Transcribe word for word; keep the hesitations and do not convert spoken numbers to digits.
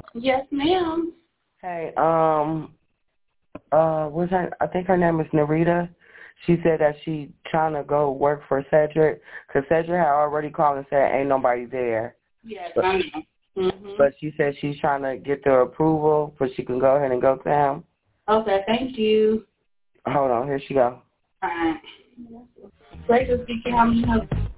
Yes, ma'am. Hey, um, uh, what's her? I think her name is Narita. She said that she trying to go work for Cedric because Cedric had already called and said ain't nobody there. Yes, but, I know. Mm-hmm. But she said she's trying to get their approval so she can go ahead and go to him. Okay, thank you. Hold on, here she go. All right. Great to speak to you. How may I help you?